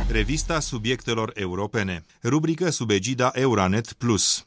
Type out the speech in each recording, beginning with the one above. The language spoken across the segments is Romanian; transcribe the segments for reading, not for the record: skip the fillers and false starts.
Revista subiectelor europene. Rubrică sub egida Euranet Plus.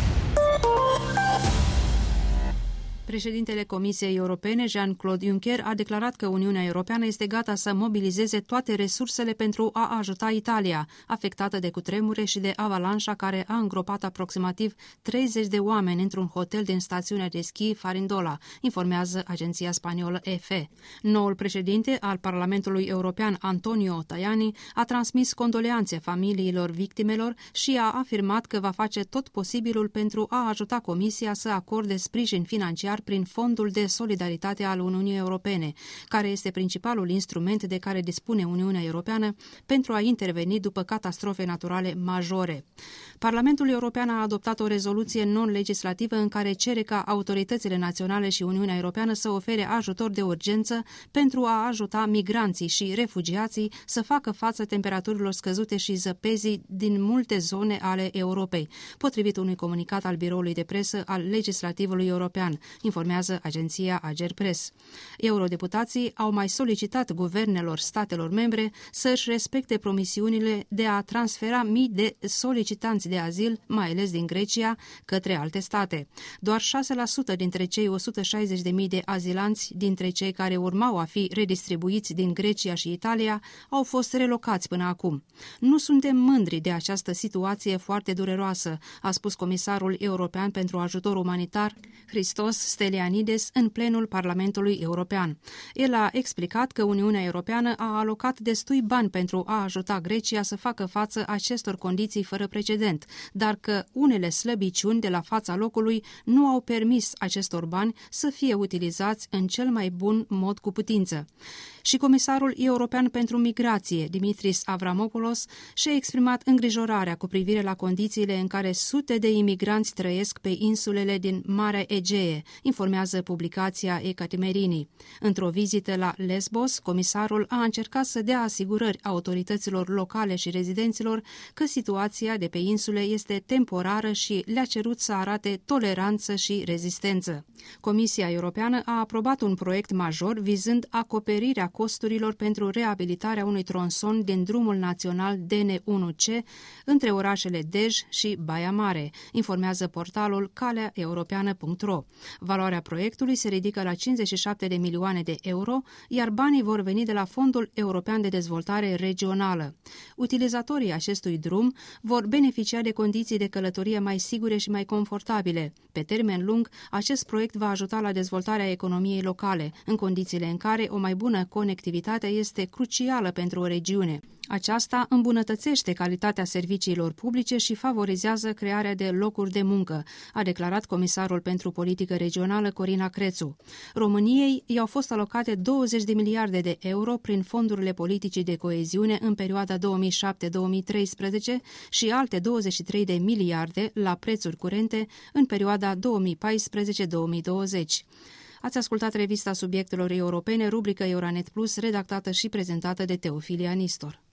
Președintele Comisiei Europene, Jean-Claude Juncker, a declarat că Uniunea Europeană este gata să mobilizeze toate resursele pentru a ajuta Italia, afectată de cutremure și de avalanșa care a îngropat aproximativ 30 de oameni într-un hotel din stațiunea de schi Farindola, informează agenția spaniolă EFE. Noul președinte al Parlamentului European, Antonio Tajani, a transmis condoleanțe familiilor victimelor și a afirmat că va face tot posibilul pentru a ajuta Comisia să acorde sprijin financiar prin Fondul de Solidaritate al Uniunii Europene, care este principalul instrument de care dispune Uniunea Europeană pentru a interveni după catastrofe naturale majore. Parlamentul European a adoptat o rezoluție non-legislativă în care cere ca autoritățile naționale și Uniunea Europeană să ofere ajutor de urgență pentru a ajuta migranții și refugiații să facă față temperaturilor scăzute și zăpezii din multe zone ale Europei, potrivit unui comunicat al biroului de presă al legislativului european, informează agenția Agerpres. Eurodeputații au mai solicitat guvernelor statelor membre să își respecte promisiunile de a transfera mii de solicitanți de azil, mai ales din Grecia, către alte state. Doar 6% dintre cei 160.000 de azilanți dintre cei care urmau a fi redistribuiți din Grecia și Italia au fost relocați până acum. Nu suntem mândri de această situație foarte dureroasă, a spus comisarul european pentru ajutor umanitar Christos Stylianides în plenul Parlamentului European. El a explicat că Uniunea Europeană a alocat destui bani pentru a ajuta Grecia să facă față acestor condiții fără precedent, dar că unele slăbiciuni de la fața locului nu au permis acestor bani să fie utilizați în cel mai bun mod cu putință. Și comisarul european pentru migrație, Dimitris Avramopoulos, și-a exprimat îngrijorarea cu privire la condițiile în care sute de imigranți trăiesc pe insulele din Marea Egee, informează publicația Ekatemerini. Într-o vizită la Lesbos, comisarul a încercat să dea asigurări autorităților locale și rezidenților că situația de pe insule este temporară și le-a cerut să arate toleranță și rezistență. Comisia Europeană a aprobat un proiect major vizând acoperirea costurilor pentru reabilitarea unui tronson din drumul național DN1C între orașele Dej și Baia Mare, informează portalul caleaeuropeană.ro. Valoarea proiectului se ridică la 57 de milioane de euro, iar banii vor veni de la Fondul European de Dezvoltare Regională. Utilizatorii acestui drum vor beneficia de condiții de călătorie mai sigure și mai confortabile. Pe termen lung, acest proiect va ajuta la dezvoltarea economiei locale, în condițiile în care o mai bună conectivitate este crucială pentru o regiune. Aceasta îmbunătățește calitatea serviciilor publice și favorizează crearea de locuri de muncă, a declarat comisarul pentru politică regională Corina Crețu. României i-au fost alocate 20 de miliarde de euro prin fondurile politicii de coeziune în perioada 2007-2013 și alte 23 de miliarde la prețuri curente în perioada 2014-2020. Ați ascultat revista subiectelor europene, rubrică Euranet Plus, redactată și prezentată de Teofilia Nistor.